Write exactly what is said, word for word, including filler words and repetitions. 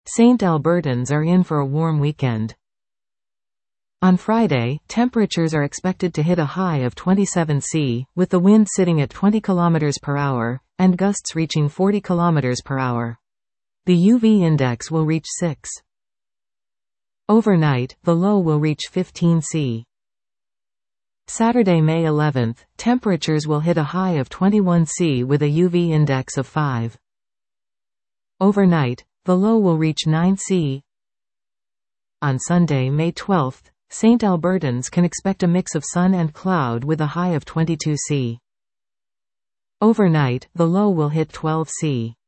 Saint Albertans are in for a warm weekend. On Friday, temperatures are expected to hit a high of twenty-seven degrees, with the wind sitting at twenty kilometers per hour, and gusts reaching forty kilometers per hour. The U V index will reach six. Overnight, the low will reach fifteen degrees. Saturday, May eleventh, temperatures will hit a high of twenty-one degrees with a U V index of five. Overnight, the low will reach nine degrees. On Sunday, May twelfth, Saint Albertans can expect a mix of sun and cloud with a high of twenty-two degrees. Overnight, the low will hit twelve degrees.